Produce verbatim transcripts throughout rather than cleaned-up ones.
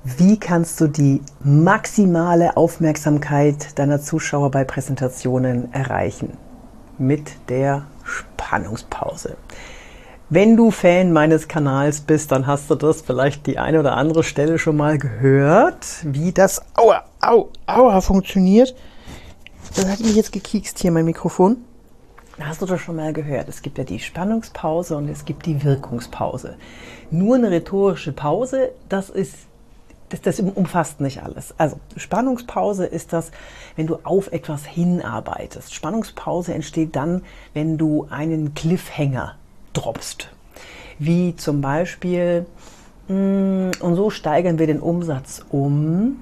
Wie kannst du die maximale Aufmerksamkeit deiner Zuschauer bei Präsentationen erreichen? Mit der Spannungspause. Wenn du Fan meines Kanals bist, dann hast du das vielleicht die eine oder andere Stelle schon mal gehört, wie das Aua, Au, Aua funktioniert. Das hat mich jetzt gekiekst hier, mein Mikrofon. Hast du das schon mal gehört? Es gibt ja die Spannungspause und es gibt die Wirkungspause. Nur eine rhetorische Pause, das ist Das, das umfasst nicht alles. Also Spannungspause ist das, wenn du auf etwas hinarbeitest. Spannungspause entsteht dann, wenn du einen Cliffhanger droppst. Wie zum Beispiel, und so steigern wir den Umsatz um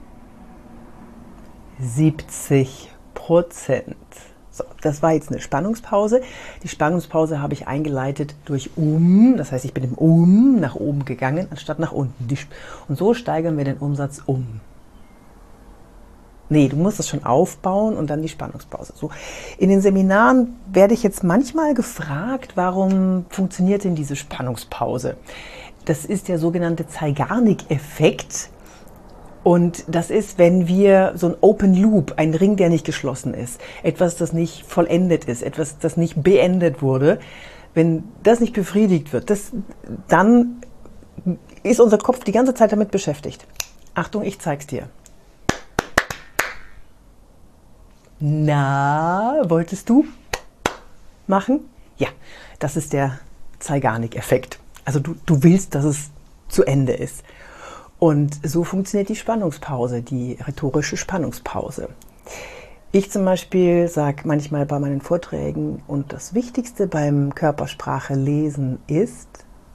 siebzig Prozent. So, das war jetzt eine Spannungspause. Die Spannungspause habe ich eingeleitet durch um. Das heißt, ich bin im um nach oben gegangen, anstatt nach unten. Und so steigern wir den Umsatz um. Nee, du musst das schon aufbauen und dann die Spannungspause. So, in den Seminaren werde ich jetzt manchmal gefragt, warum funktioniert denn diese Spannungspause? Das ist der sogenannte Zeigarnik-Effekt. Und das ist, wenn wir so ein Open Loop, ein Ring, der nicht geschlossen ist, etwas, das nicht vollendet ist, etwas, das nicht beendet wurde, wenn das nicht befriedigt wird, das, dann ist unser Kopf die ganze Zeit damit beschäftigt. Achtung, ich zeig's dir. Na, wolltest du machen? Ja, das ist der Zeigarnik-Effekt. Also du, du willst, dass es zu Ende ist. Und so funktioniert die Spannungspause, die rhetorische Spannungspause. Ich zum Beispiel sage manchmal bei meinen Vorträgen, und das Wichtigste beim Körpersprache lesen ist,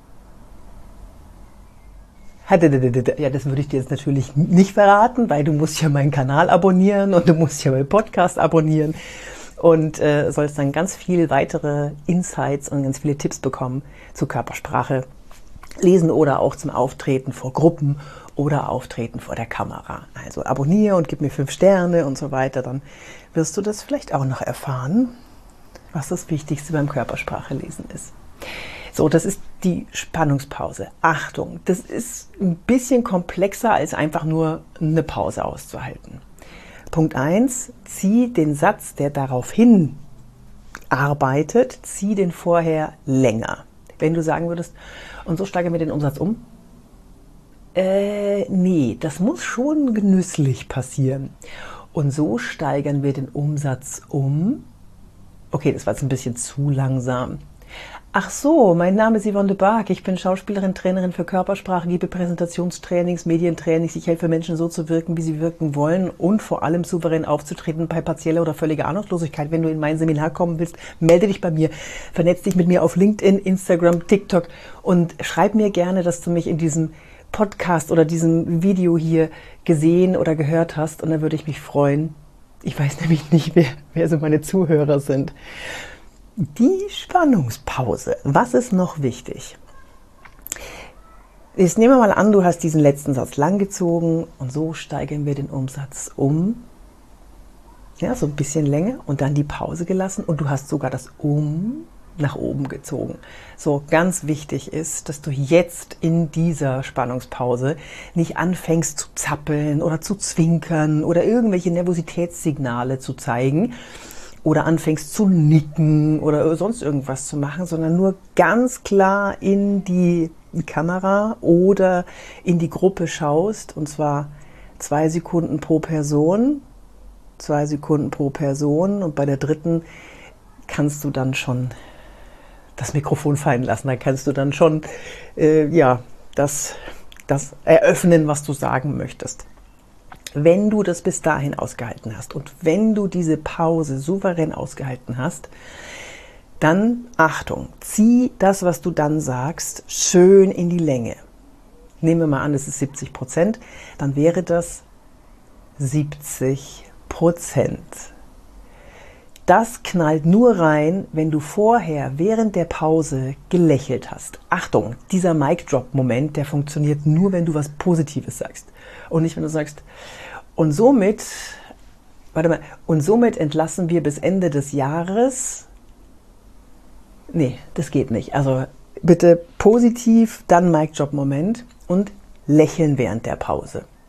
ja, das würde ich dir jetzt natürlich nicht verraten, weil du musst ja meinen Kanal abonnieren und du musst ja meinen Podcast abonnieren und äh, sollst dann ganz viel weitere Insights und ganz viele Tipps bekommen zur Körpersprache. Lesen oder auch zum Auftreten vor Gruppen oder Auftreten vor der Kamera. Also abonniere und gib mir fünf Sterne und so weiter, dann wirst du das vielleicht auch noch erfahren, was das Wichtigste beim Körpersprache lesen ist. So, das ist die Spannungspause. Achtung, das ist ein bisschen komplexer als einfach nur eine Pause auszuhalten. Punkt eins, zieh den Satz, der darauf hin arbeitet, zieh den vorher länger. Wenn du sagen würdest, und so steigern wir den Umsatz um? Äh, nee, das muss schon genüsslich passieren. Und so steigern wir den Umsatz um? Okay, das war jetzt ein bisschen zu langsam. Ach so, mein Name ist Yvonne de Barg. Ich bin Schauspielerin, Trainerin für Körpersprache, gebe Präsentationstrainings, Medientrainings. Ich helfe Menschen so zu wirken, wie sie wirken wollen und vor allem souverän aufzutreten bei partieller oder völliger Ahnungslosigkeit. Wenn du in mein Seminar kommen willst, melde dich bei mir, vernetz dich mit mir auf LinkedIn, Instagram, TikTok und schreib mir gerne, dass du mich in diesem Podcast oder diesem Video hier gesehen oder gehört hast, und dann würde ich mich freuen. Ich weiß nämlich nicht, wer, wer so meine Zuhörer sind. Die Spannungspause. Was ist noch wichtig? Jetzt nehmen wir mal an, du hast diesen letzten Satz langgezogen und so steigern wir den Umsatz um. Ja, so ein bisschen länger und dann die Pause gelassen und du hast sogar das Um nach oben gezogen. So, ganz wichtig ist, dass du jetzt in dieser Spannungspause nicht anfängst zu zappeln oder zu zwinkern oder irgendwelche Nervositätssignale zu zeigen oder anfängst zu nicken oder sonst irgendwas zu machen, sondern nur ganz klar in die Kamera oder in die Gruppe schaust, und zwar zwei Sekunden pro Person, zwei Sekunden pro Person, und bei der dritten kannst du dann schon das Mikrofon fallen lassen, da kannst du dann schon äh, ja, das, das eröffnen, was du sagen möchtest. Wenn du das bis dahin ausgehalten hast und wenn du diese Pause souverän ausgehalten hast, dann, Achtung, zieh das, was du dann sagst, schön in die Länge. Nehmen wir mal an, es ist siebzig Prozent, dann wäre das siebzig Prozent. Das knallt nur rein, wenn du vorher während der Pause gelächelt hast. Achtung, dieser Mic-Drop-Moment, der funktioniert nur, wenn du was Positives sagst. Und nicht, wenn du sagst, und somit, warte mal, und somit entlassen wir bis Ende des Jahres. Nee, das geht nicht. Also bitte positiv, dann Mic-Drop-Moment und lächeln während der Pause.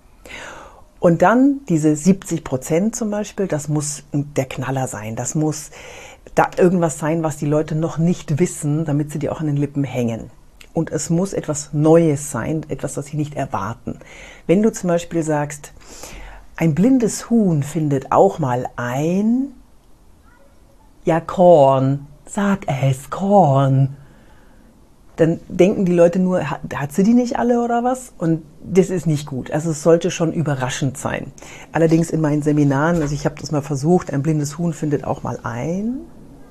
Und dann diese siebzig Prozent zum Beispiel, das muss der Knaller sein. Das muss da irgendwas sein, was die Leute noch nicht wissen, damit sie dir auch an den Lippen hängen. Und es muss etwas Neues sein, etwas, was sie nicht erwarten. Wenn du zum Beispiel sagst, ein blindes Huhn findet auch mal ein, ja, Korn, sag es, Korn. Dann denken die Leute nur, hat, hat sie die nicht alle oder was? Und das ist nicht gut. Also es sollte schon überraschend sein. Allerdings in meinen Seminaren, also ich habe das mal versucht, ein blindes Huhn findet auch mal ein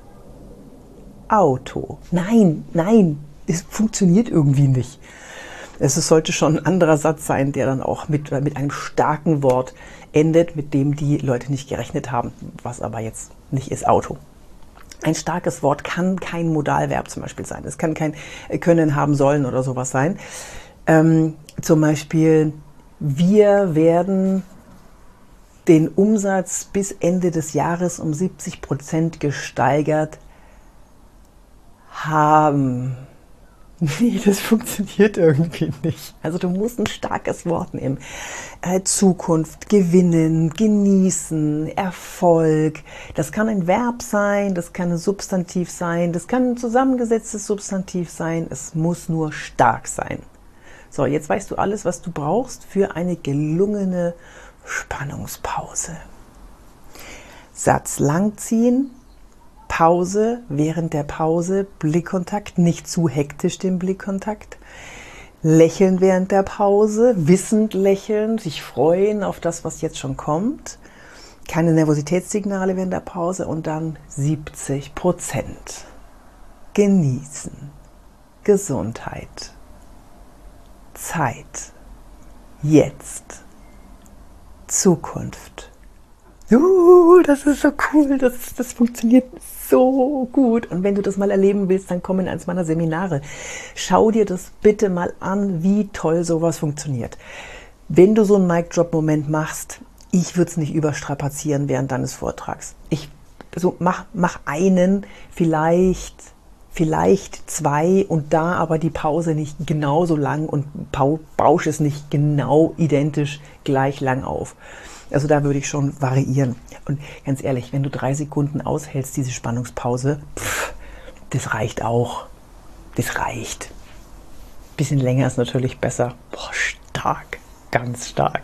Auto. Nein, nein, es funktioniert irgendwie nicht. Es sollte schon ein anderer Satz sein, der dann auch mit, mit einem starken Wort endet, mit dem die Leute nicht gerechnet haben, was aber jetzt nicht ist Auto. Ein starkes Wort kann kein Modalverb zum Beispiel sein. Es kann kein können, haben, sollen oder sowas sein. Ähm, zum Beispiel, wir werden den Umsatz bis Ende des Jahres um siebzig Prozent gesteigert haben. Nee, das funktioniert irgendwie nicht. Also du musst ein starkes Wort nehmen. Äh, Zukunft, gewinnen, genießen, Erfolg. Das kann ein Verb sein, das kann ein Substantiv sein, das kann ein zusammengesetztes Substantiv sein. Es muss nur stark sein. So, jetzt weißt du alles, was du brauchst für eine gelungene Spannungspause. Satz langziehen. Pause, während der Pause Blickkontakt, nicht zu hektisch den Blickkontakt. Lächeln während der Pause, wissend lächeln, sich freuen auf das, was jetzt schon kommt. Keine Nervositätssignale während der Pause und dann siebzig Prozent. Genießen, Gesundheit, Zeit, jetzt, Zukunft. Uh, das ist so cool, das, das funktioniert so gut. Und wenn du das mal erleben willst, dann komm in eins meiner Seminare. Schau dir das bitte mal an, wie toll sowas funktioniert. Wenn du so einen Mic-Drop-Moment machst, ich würde es nicht überstrapazieren während deines Vortrags. Ich, also mach, mach einen, vielleicht, vielleicht zwei und da aber die Pause nicht genauso lang und bausch es nicht genau identisch gleich lang auf. Also da würde ich schon variieren. Und ganz ehrlich, wenn du drei Sekunden aushältst, diese Spannungspause, pff, das reicht auch. Das reicht. Bisschen länger ist natürlich besser. Boah, stark. Ganz stark.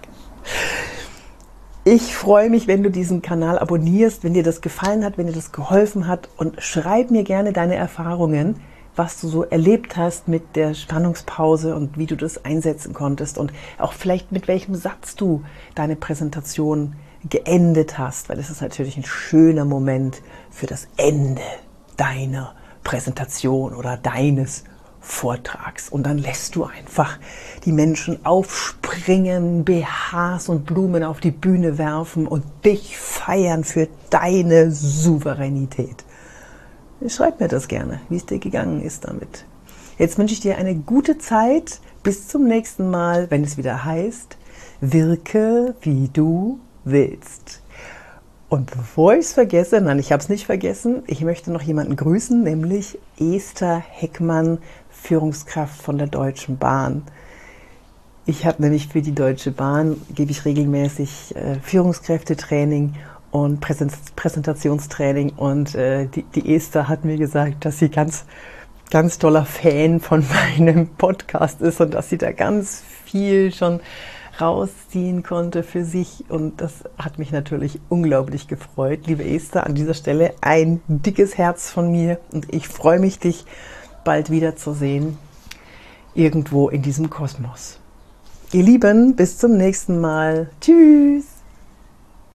Ich freue mich, wenn du diesen Kanal abonnierst, wenn dir das gefallen hat, wenn dir das geholfen hat. Und schreib mir gerne deine Erfahrungen, was du so erlebt hast mit der Spannungspause und wie du das einsetzen konntest und auch vielleicht mit welchem Satz du deine Präsentation geendet hast, weil das ist natürlich ein schöner Moment für das Ende deiner Präsentation oder deines Vortrags. Und dann lässt du einfach die Menschen aufspringen, B Hs und Blumen auf die Bühne werfen und dich feiern für deine Souveränität. Schreib mir das gerne, wie es dir gegangen ist damit. Jetzt wünsche ich dir eine gute Zeit. Bis zum nächsten Mal, wenn es wieder heißt, wirke wie du willst. Und bevor ich es vergesse, nein, ich habe es nicht vergessen, ich möchte noch jemanden grüßen, nämlich Esther Heckmann, Führungskraft von der Deutschen Bahn. Ich habe nämlich für die Deutsche Bahn, gebe ich regelmäßig äh, Führungskräftetraining und Präsentationstraining und äh, die, die Esther hat mir gesagt, dass sie ganz, ganz toller Fan von meinem Podcast ist und dass sie da ganz viel schon rausziehen konnte für sich und das hat mich natürlich unglaublich gefreut. Liebe Esther, an dieser Stelle ein dickes Herz von mir und ich freue mich, dich bald wiederzusehen, irgendwo in diesem Kosmos. Ihr Lieben, bis zum nächsten Mal. Tschüss!